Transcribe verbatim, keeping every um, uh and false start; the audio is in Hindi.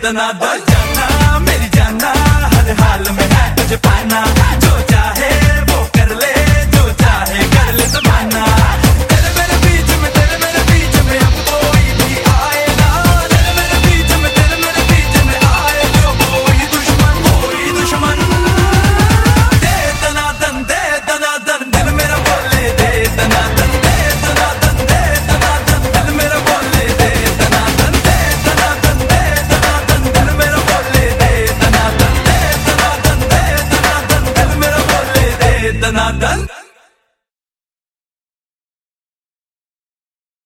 दनादन। जाना मेरी जाना हर हाल में है तुझे पाना, जो चाहे वो कर ले, जो चाहे कर ले जमाना। तेरे मेरे बीच में, तेरे मेरे बीच में अब कोई भी आए ना, तेरे मेरे बीच में, तेरे मेरे बीच में आए जो कोई दुश्मन, कोई दुश्मन। दे दनादन, दे दनादन, दिल मेरा बोले दे दनादन, दे दनादन, दे दनादन, दिल मेरा बोले दे दनादन, दे दनादन, दे दनादन, दिल मेरा बोले दे दनादन, दे दनादन, दे दनादन, दिल मेरा बोले दे दनादन।